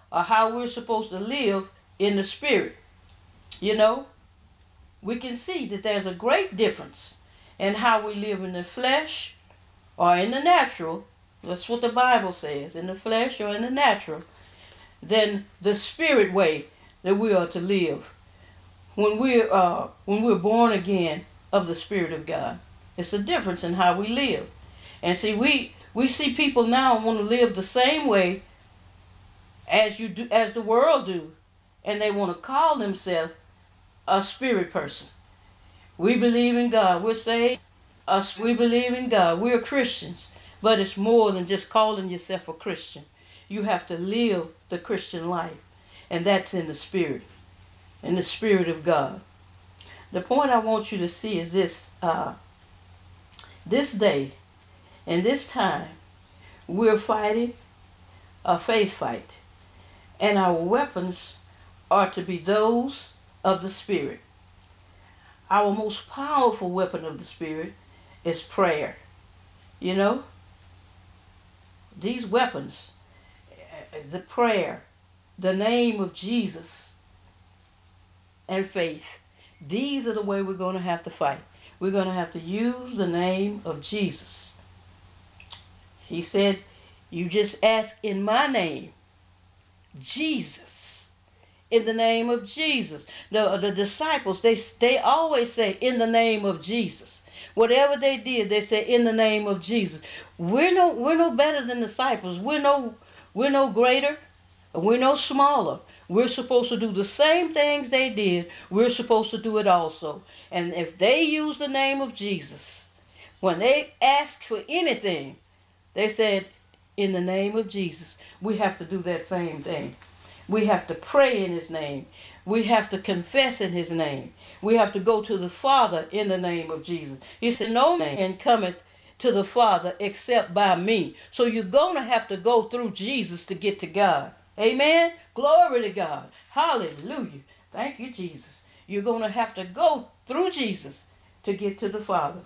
or how we're supposed to live in the spirit. You know, we can see that there's a great difference in how we live in the flesh or in the natural. That's what the Bible says, in the flesh or in the natural, than the spirit way that we are to live when we're born again of the Spirit of God. It's a difference in how we live. And see, we see people now want to live the same way as the world do, and they want to call themselves a spirit person. We believe in God. We're saved. We believe in God. We're Christians. But it's more than just calling yourself a Christian. You have to live the Christian life, and that's in the Spirit of God. The point I want you to see is this: this day and this time, we're fighting a faith fight, and our weapons are to be those of the Spirit. Our most powerful weapon of the Spirit is prayer. You know, these weapons, the prayer, the name of Jesus, and faith, these are the way we're going to have to fight. We're going to have to use the name of Jesus. He said, you just ask in my name, Jesus. In the name of Jesus. The disciples, they always say, in the name of Jesus. Whatever they did, they say, in the name of Jesus. We're no better than disciples. We're no greater. We're no smaller. We're supposed to do the same things they did. We're supposed to do it also. And if they use the name of Jesus, when they asked for anything, they said, in the name of Jesus. We have to do that same thing. We have to pray in his name. We have to confess in his name. We have to go to the Father in the name of Jesus. He said, no man cometh to the Father except by me. So you're going to have to go through Jesus to get to God. Amen? Glory to God. Hallelujah. Thank you, Jesus. You're going to have to go through Jesus to get to the Father.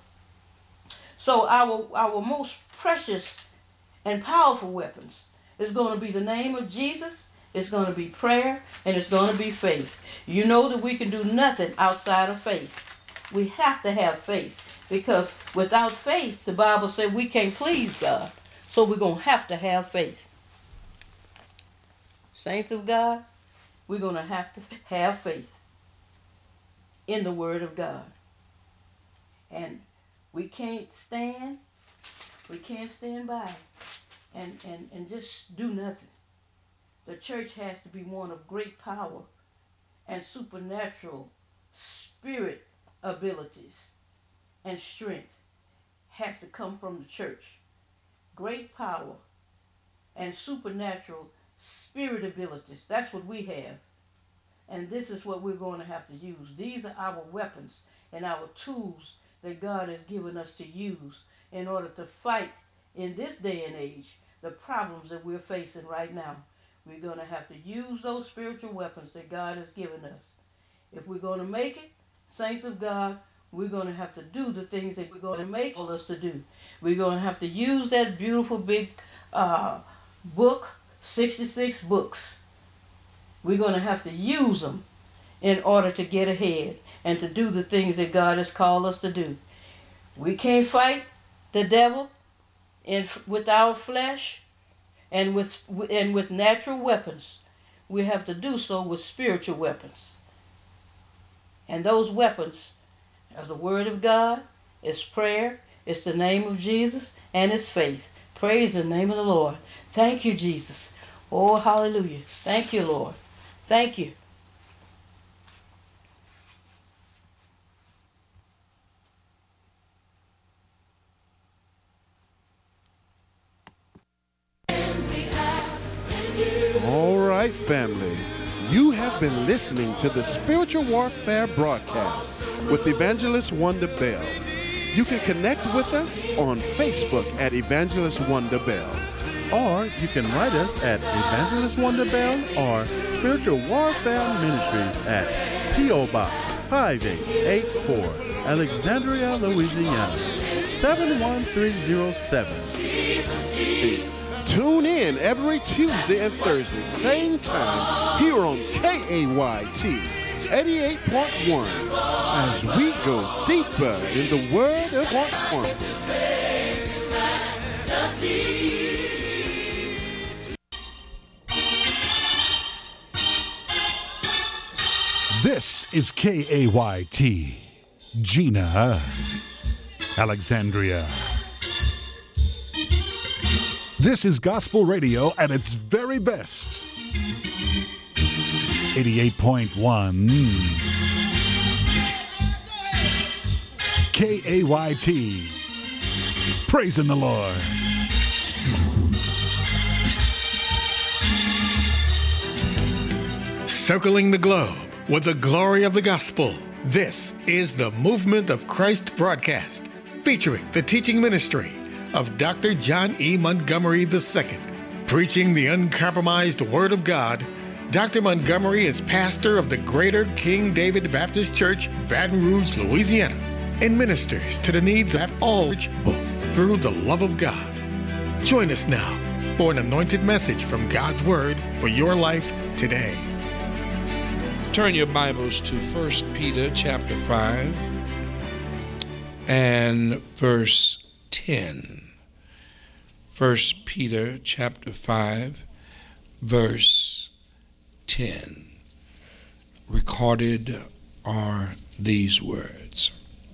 So our most precious and powerful weapons is going to be the name of Jesus. It's going to be prayer, and it's going to be faith. You know that we can do nothing outside of faith. We have to have faith, because without faith, the Bible said we can't please God. So we're going to have faith. Saints of God, we're going to have faith in the Word of God. And we can't stand by and just do nothing. The church has to be one of great power and supernatural spirit abilities and strength has to come from the church. Great power and supernatural spirit abilities. That's what we have. And this is what we're going to have to use. These are our weapons and our tools that God has given us to use in order to fight in this day and age the problems that we're facing right now. We're going to have to use those spiritual weapons that God has given us. If we're going to make it, saints of God, we're going to have to do the things that we're going to make us to do. We're going to have to use that beautiful big book, 66 books. We're going to have to use them in order to get ahead and to do the things that God has called us to do. We can't fight the devil with our flesh and with natural weapons. We have to do so with spiritual weapons. And those weapons are the Word of God, it's prayer, it's the name of Jesus, and it's faith. Praise the name of the Lord. Thank you, Jesus. Oh, hallelujah. Thank you, Lord. Thank you. All right, family. You have been listening to the Spiritual Warfare broadcast with Evangelist Wonder Bell. You can connect with us on Facebook at Evangelist Wonder Bell. Or you can write us at Evangelist Wonder Bell or Spiritual Warfare Ministries at P.O. Box 5884, Alexandria, Louisiana 71307. Tune in every Tuesday and Thursday, same time, here on KAYT 88.1, as we go deeper in the Word of God. This is KAYT, Gina, Alexandria. This is gospel radio at its very best. 88.1 KAYT. Praising the Lord. Circling the globe with the glory of the gospel. This is the Movement of Christ broadcast, featuring the teaching ministry of Dr. John E. Montgomery II. Preaching the uncompromised Word of God, Dr. Montgomery is pastor of the Greater King David Baptist Church, Baton Rouge, Louisiana, and ministers to the needs of all people through the love of God. Join us now for an anointed message from God's Word for your life today. Turn your Bibles to 1 Peter chapter 5 and verse 10. 1 Peter chapter 5, verse 10. Recorded are these words.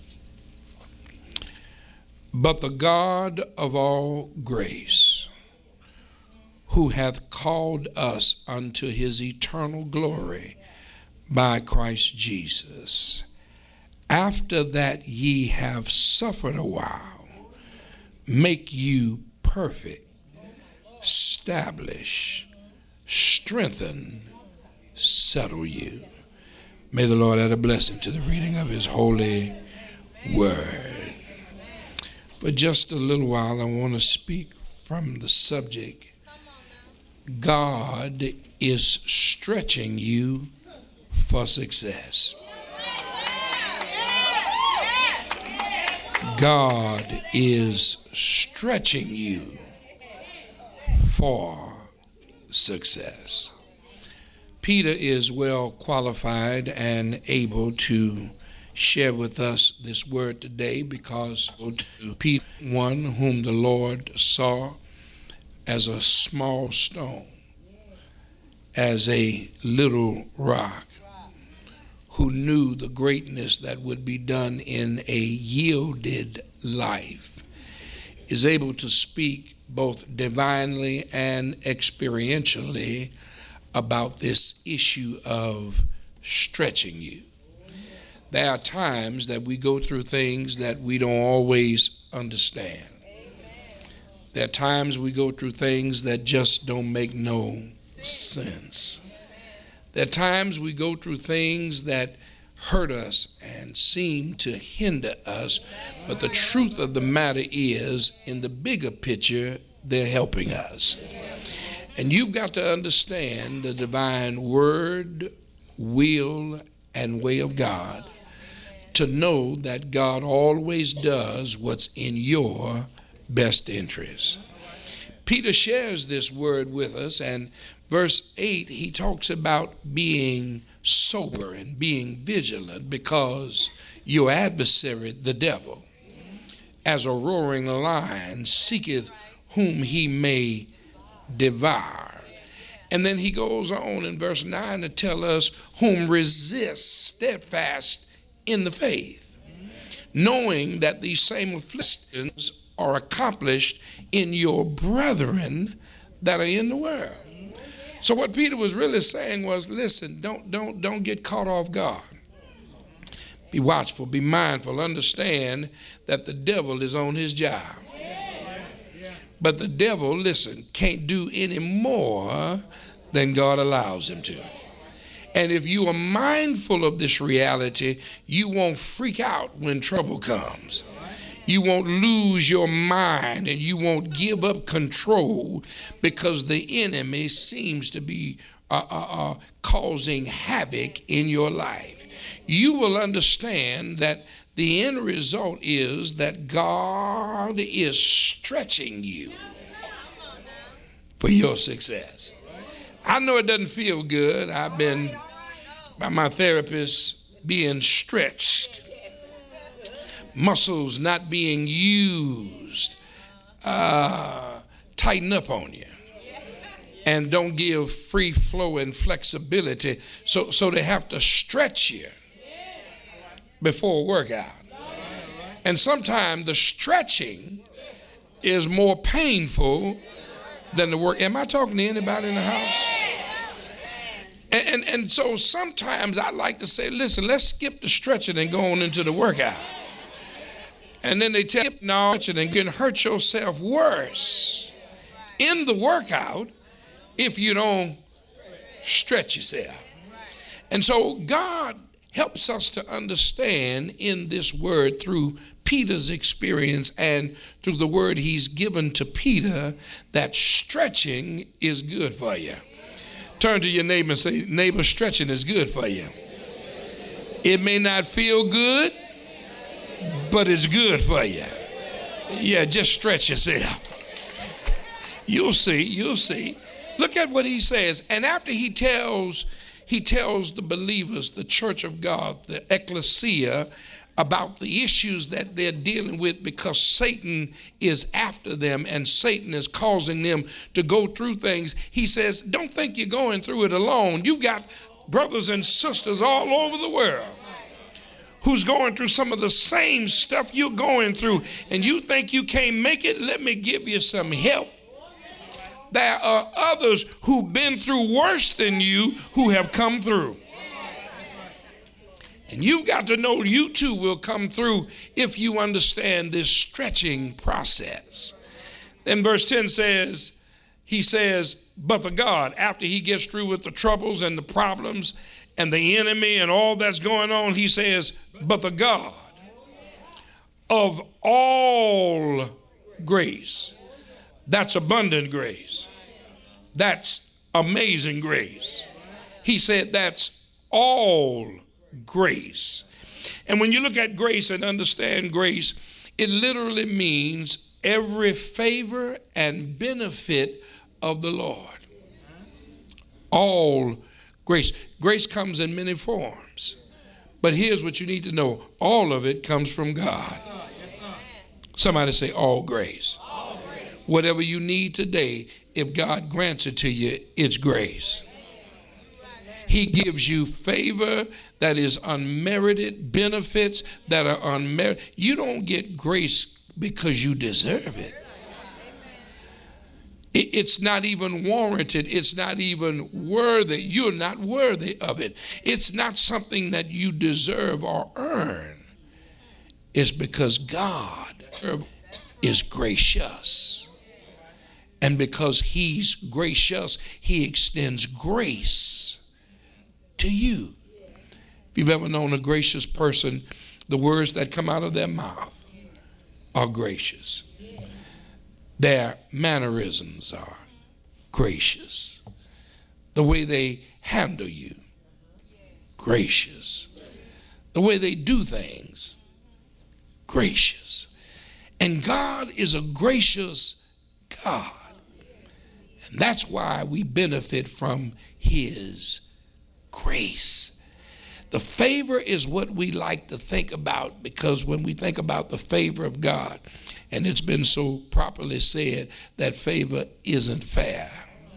But the God of all grace, who hath called us unto his eternal glory by Christ Jesus, after that ye have suffered a while, make you perfect, establish, strengthen, settle you. May the Lord add a blessing to the reading of his holy word. For just a little while, I want to speak from the subject, God is stretching you for success. God is stretching you for success. Peter is well qualified and able to share with us this word today because Peter, one whom the Lord saw as a small stone, as a little rock, who knew the greatness that would be done in a yielded life, is able to speak both divinely and experientially about this issue of stretching you. There are times that we go through things that we don't always understand. There are times we go through things that just don't make no sense. There are times we go through things that hurt us and seem to hinder us, but the truth of the matter is, in the bigger picture, they're helping us. And you've got to understand the divine word, will, and way of God to know that God always does what's in your best interest. Peter shares this word with us, and verse 8, he talks about being sober and being vigilant because your adversary, the devil, as a roaring lion, seeketh whom he may devour. And then he goes on in verse 9 to tell us whom resist steadfast in the faith, knowing that these same afflictions are accomplished in your brethren that are in the world. So what Peter was really saying was, listen, don't get caught off guard. Be watchful, be mindful, understand that the devil is on his job. But the devil, listen, can't do any more than God allows him to. And if you are mindful of this reality, you won't freak out when trouble comes. You won't lose your mind and you won't give up control because the enemy seems to be causing havoc in your life. You will understand that the end result is that God is stretching you. for your success. I know it doesn't feel good. I've been, by my therapist, being stretched, muscles not being used, tighten up on you, and don't give free flow and flexibility. So they have to stretch you before a workout. And sometimes the stretching is more painful than the work. Am I talking to anybody in the house? And so sometimes I like to say, listen, let's skip the stretching and go on into the workout. And then they tell you, no, and you can hurt yourself worse in the workout if you don't stretch yourself. And so God helps us to understand in this word through Peter's experience and through the word he's given to Peter that stretching is good for you. Turn to your neighbor and say, neighbor, stretching is good for you. It may not feel good, but it's good for you. Yeah, just stretch yourself. You'll see, you'll see. Look at what he says. And after he tells the believers, the church of God, the ecclesia, about the issues that they're dealing with because Satan is after them and Satan is causing them to go through things. He says, don't think you're going through it alone. You've got brothers and sisters all over the world who's going through some of the same stuff you're going through, and you think you can't make it. Let me give you some help. There are others who've been through worse than you who have come through. And you've got to know you too will come through if you understand this stretching process. Then verse 10 says, he says, but the God, after he gets through with the troubles and the problems and the enemy and all that's going on, he says, but the God of all grace. That's abundant grace. That's amazing grace. He said that's all grace. And when you look at grace and understand grace, it literally means every favor and benefit of the Lord. All grace. Grace comes in many forms. But here's what you need to know. All of it comes from God. Somebody say all grace. Whatever you need today, if God grants it to you, it's grace. He gives you favor that is unmerited, benefits that are unmerited. You don't get grace because you deserve it. It's not even warranted. It's not even worthy. You're not worthy of it. It's not something that you deserve or earn. It's because God is gracious. And because he's gracious, he extends grace to you. If you've ever known a gracious person, the words that come out of their mouth are gracious. Their mannerisms are gracious. The way they handle you, gracious. The way they do things, gracious. And God is a gracious God. And that's why we benefit from his grace. The favor is what we like to think about, because when we think about the favor of God, and it's been so properly said that favor isn't fair.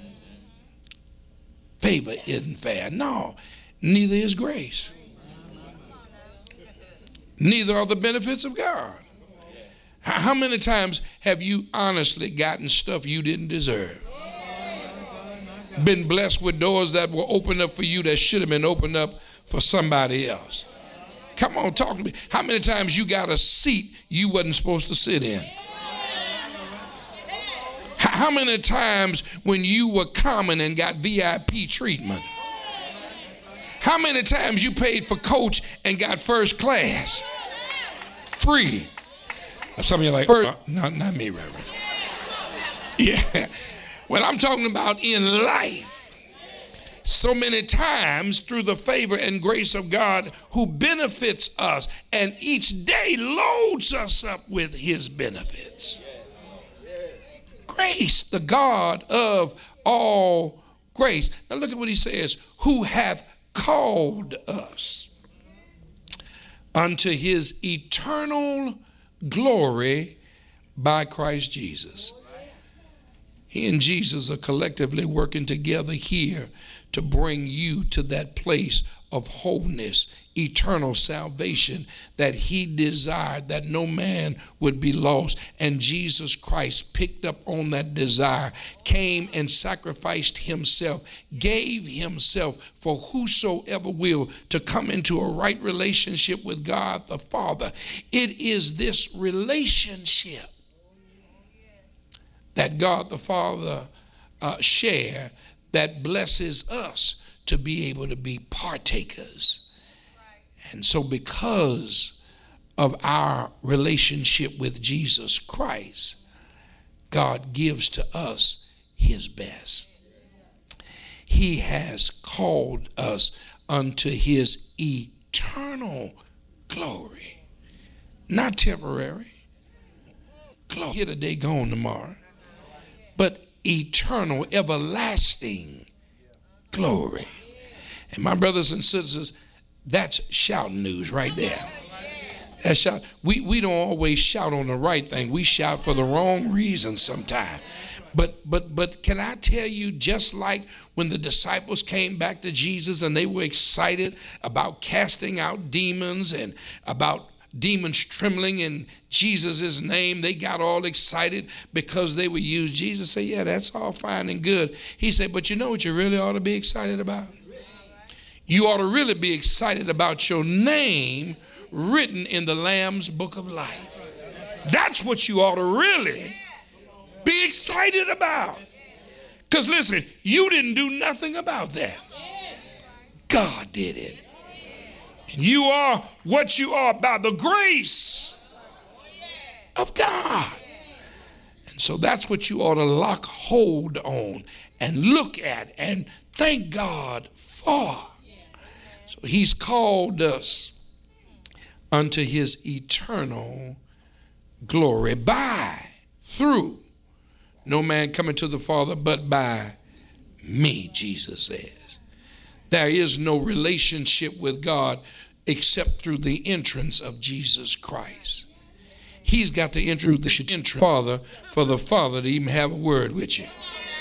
Favor isn't fair. No, neither is grace. Neither are the benefits of God. How many times have you honestly gotten stuff you didn't deserve? Been blessed with doors that were opened up for you that should have been opened up for somebody else. Come on, talk to me. How many times you got a seat you wasn't supposed to sit in? How many times when you were common and got VIP treatment? How many times you paid for coach and got first class? Free. Some of you are like, not me, Reverend. Yeah. Well, I'm talking about in life. So many times through the favor and grace of God who benefits us and each day loads us up with his benefits. grace, the God of all grace. Now look at what he says, who hath called us unto his eternal glory by Christ Jesus. He and Jesus are collectively working together here to bring you to that place of wholeness, eternal salvation that he desired, that no man would be lost. And Jesus Christ picked up on that desire, came and sacrificed himself, gave himself for whosoever will to come into a right relationship with God the Father. It is this relationship that God the Father share that blesses us to be able to be partakers. And so because of our relationship with Jesus Christ, God gives to us his best. He has called us unto his eternal glory, not temporary. Glory here today, gone tomorrow, but eternal, everlasting glory. And my brothers and sisters, that's shouting news right there. That's shout. We don't always shout on the right thing. We shout for the wrong reason sometimes. But can I tell you, just like when the disciples came back to Jesus and they were excited about casting out demons and about demons trembling in Jesus' name, they got all excited because they would use Jesus. Say, yeah, that's all fine and good. He said, but you know what you really ought to be excited about? You ought to really be excited about your name written in the Lamb's book of life. That's what you ought to really be excited about. Because listen, you didn't do nothing about that. God did it. And you are what you are by the grace of God. And so that's what you ought to lock hold on and look at and thank God for. So he's called us unto his eternal glory by, through, no man coming to the Father but by me, Jesus says. There is no relationship with God except through the entrance of Jesus Christ. He's got to enter the Father for the Father to even have a word with you.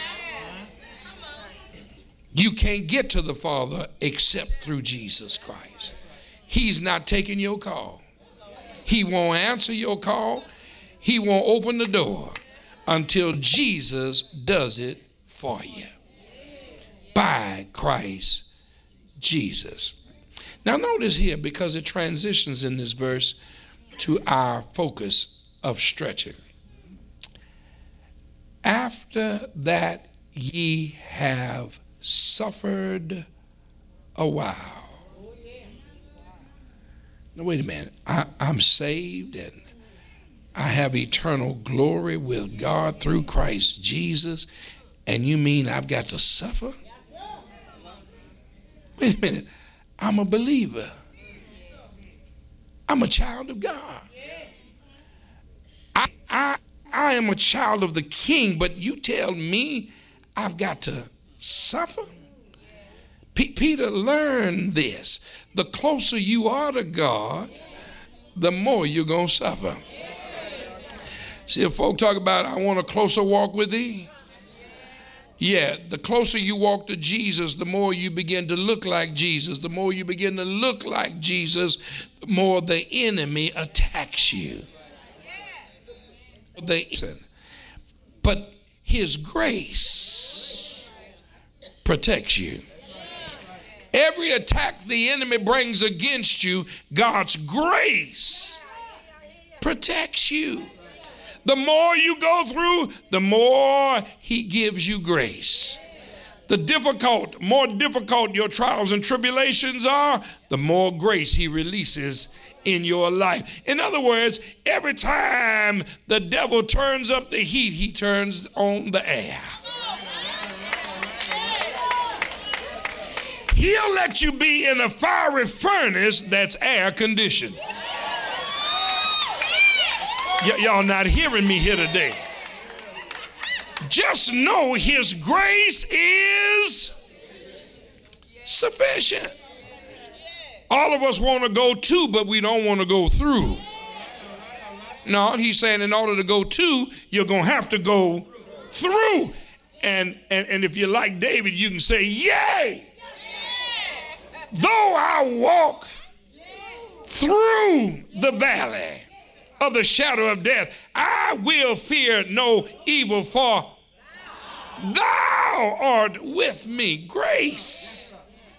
You can't get to the Father except through Jesus Christ. He's not taking your call. He won't answer your call. He won't open the door until Jesus does it for you. By Christ Jesus. Now notice here, because it transitions in this verse to our focus of stretching. After that ye have suffered a while. Now wait a minute. I'm saved and I have eternal glory with God through Christ Jesus, and you mean I've got to suffer? Wait a minute. I'm a believer. I'm a child of God. I am a child of the King, but you tell me I've got to suffer? Peter learned this. The closer you are to God, the more you're going to suffer. See, if folk talk about, I want a closer walk with thee. Yeah, the closer you walk to Jesus, the more you begin to look like Jesus. The more you begin to look like Jesus, the more the enemy attacks you. But his grace protects you. Every attack the enemy brings against you, God's grace protects you. The more you go through, the more he gives you grace. The more difficult your trials and tribulations are, the more grace he releases in your life. In other words, every time the devil turns up the heat, he turns on the air. He'll let you be in a fiery furnace that's air conditioned. Y'all not hearing me here today. Just know his grace is sufficient. All of us want to go to, but we don't want to go through. No, he's saying in order to go to, you're going to have to go through. And if you're like David, you can say, yea, though I walk through the valley of the shadow of death, I will fear no evil, for thou art with me. Grace.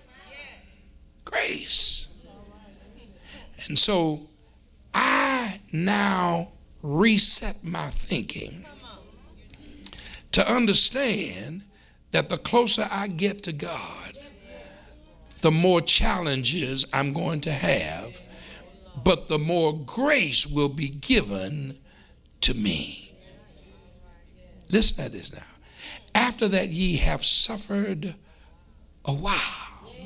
Grace. And so I now reset my thinking to understand that the closer I get to God, the more challenges I'm going to have, but the more grace will be given to me. Listen to this now. After that ye have suffered a while.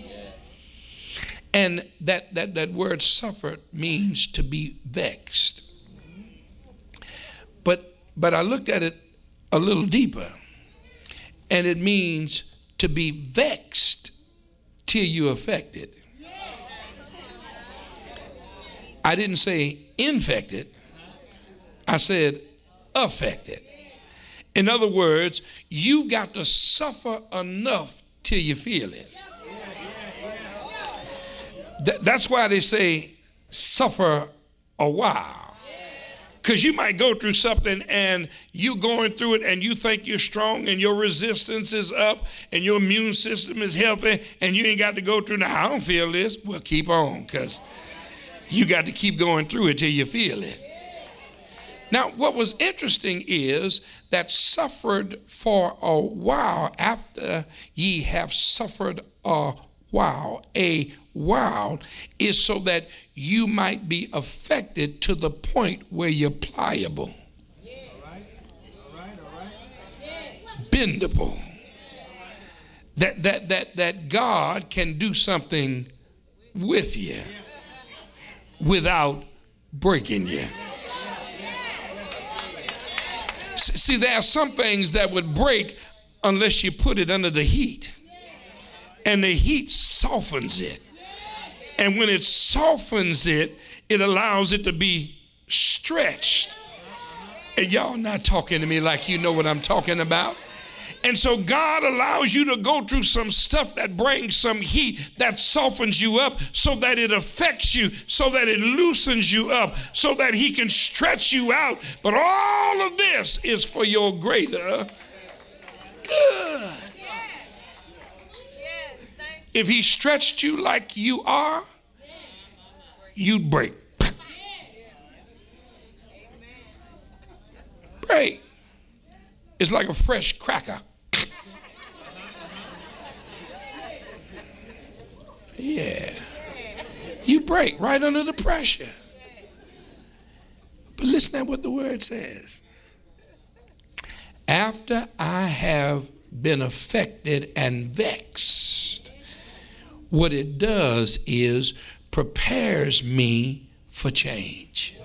And that word suffered means to be vexed. But I looked at it a little deeper, and it means to be vexed till you're affected. I didn't say infected, I said affected. In other words, you've got to suffer enough till you feel it. That's why they say suffer a while. Because you might go through something and you're going through it and you think you're strong and your resistance is up and your immune system is healthy and you ain't got to go through, now I don't feel this. Well, keep on, because you got to keep going through it till you feel it. Now, what was interesting is that suffered for a while, after ye have suffered a while is so that you might be affected to the point where you're pliable, bendable, that God can do something with you without breaking you. See, there are some things that would break unless you put it under the heat. And the heat softens it. And when it softens it, it allows it to be stretched. And y'all not talking to me like you know what I'm talking about. And so God allows you to go through some stuff that brings some heat, that softens you up, so that it affects you, so that it loosens you up, so that he can stretch you out. But all of this is for your greater good. If he stretched you like you are, you'd break. Break. It's like a fresh cracker. Yeah. You break right under the pressure. But listen to what the word says. After I have been affected and vexed, what it does is prepares me for change.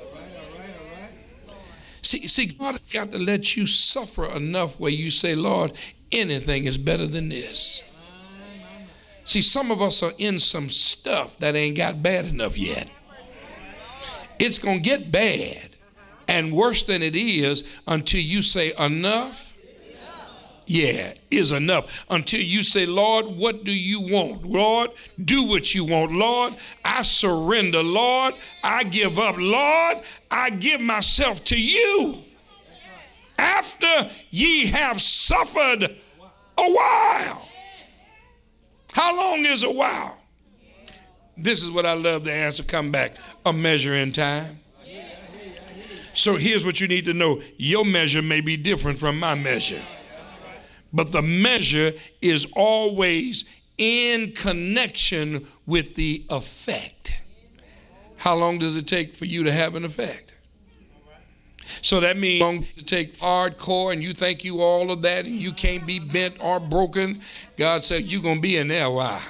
See, God got to let you suffer enough where you say, Lord, anything is better than this. See, some of us are in some stuff that ain't got bad enough yet. It's going to get bad and worse than it is until you say enough. Yeah, is enough. Until you say, Lord, what do you want? Lord, do what you want. Lord, I surrender. Lord, I give up. Lord, I give myself to you. After ye have suffered a while. How long is a while? This is what I love to answer. Come back. A measure in time. So here's what you need to know. Your measure may be different from my measure. But the measure is always in connection with the effect. How long does it take for you to have an effect? So that means to take hardcore and you think you all of that and you can't be bent or broken. God said you're going to be in there a while.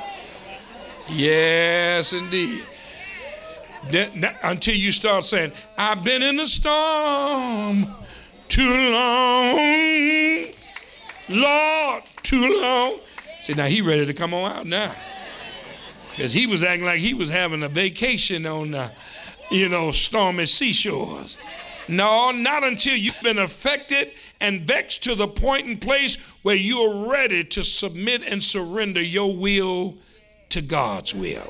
Yes, indeed. Until you start saying, I've been in the storm too long. Lord, too long. See, now he ready to come on out now. Because he was acting like he was having a vacation on, stormy seashores. No, not until you've been affected and vexed to the point and place where you're ready to submit and surrender your will to God's will.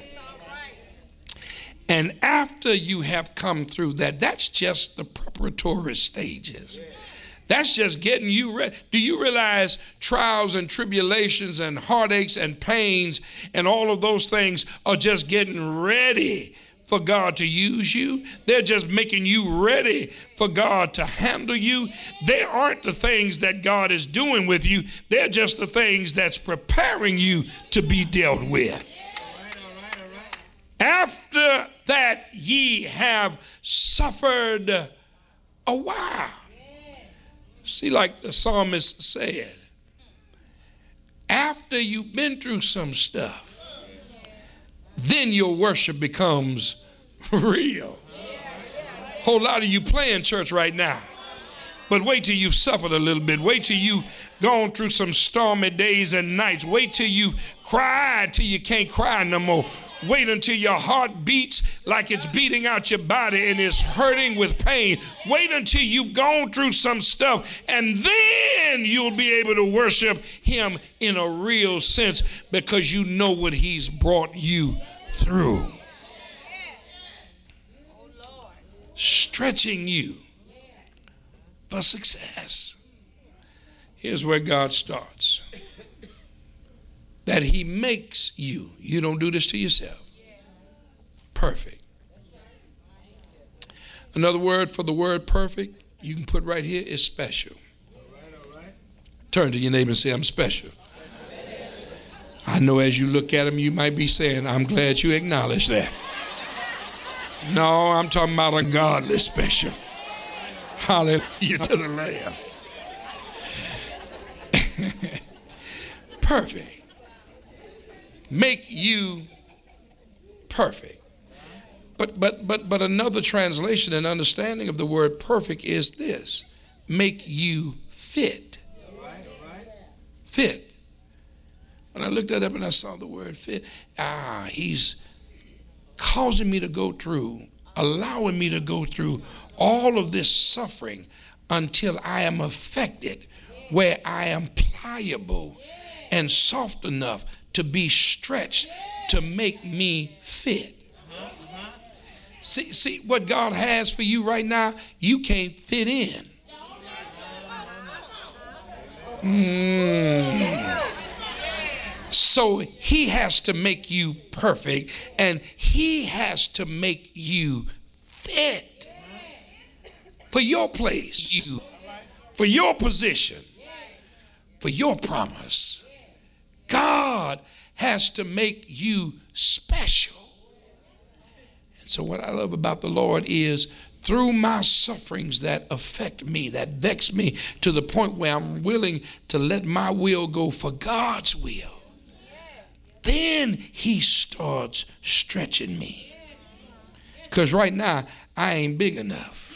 And after you have come through that, that's just the preparatory stages. That's just getting you ready. Do you realize trials and tribulations and heartaches and pains and all of those things are just getting ready for God to use you? They're just making you ready for God to handle you. They aren't the things that God is doing with you. They're just the things that's preparing you to be dealt with. After that ye have suffered a while. See, like the psalmist said, after you've been through some stuff, then your worship becomes real. Whole lot of you playing church right now. But wait till you've suffered a little bit. Wait till you've gone through some stormy days and nights. Wait till you've cried till you can't cry no more. Wait until your heart beats like it's beating out your body and is hurting with pain. Wait until you've gone through some stuff, and then you'll be able to worship him in a real sense because you know what he's brought you through. Stretching you for success. Here's where God starts. That he makes you. You don't do this to yourself. Perfect. Another word for the word perfect, you can put right here, is special. Turn to your neighbor and say, I'm special. I know as you look at him, you might be saying, I'm glad you acknowledge that. No, I'm talking about a godly special. Hallelujah to the Lamb. Perfect. Make you perfect. But another translation and understanding of the word perfect is this: make you fit. Fit. When I looked that up and I saw the word fit, he's causing me to go through, allowing me to go through all of this suffering until I am affected, where I am pliable and soft enough to be stretched to make me fit. See what God has for you right now, you can't fit in. So he has to make you perfect, and he has to make you fit for your place, for your position, for your promise. God has to make you special. And so what I love about the Lord is through my sufferings that affect me, that vex me to the point where I'm willing to let my will go for God's will, then he starts stretching me. Because right now, I ain't big enough.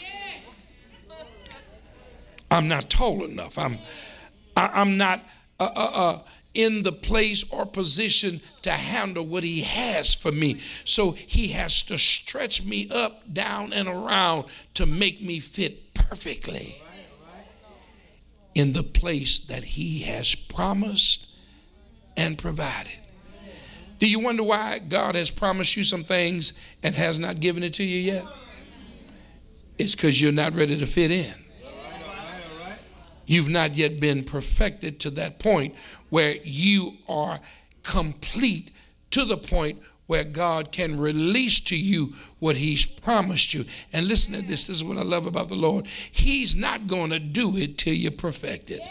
I'm not tall enough. I'm not in the place or position to handle what he has for me. So he has to stretch me up, down, and around to make me fit perfectly in the place that he has promised and provided. Do you wonder why God has promised you some things and has not given it to you yet? It's because you're not ready to fit in. You've not yet been perfected to that point where you are complete to the point where God can release to you what he's promised you. And listen to this. This is what I love about the Lord. He's not going to do it till you're perfected.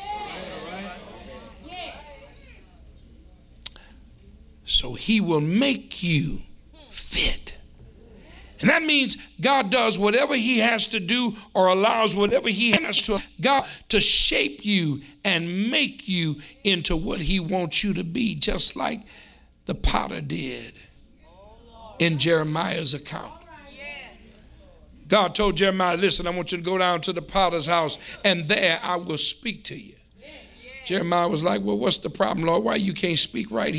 So he will make you fit. And that means God does whatever he has to do or allows whatever he has to, God, to shape you and make you into what he wants you to be, just like the potter did in Jeremiah's account. God told Jeremiah, listen, I want you to go down to the potter's house, and there I will speak to you. Jeremiah was like, well, what's the problem, Lord? Why you can't speak right here?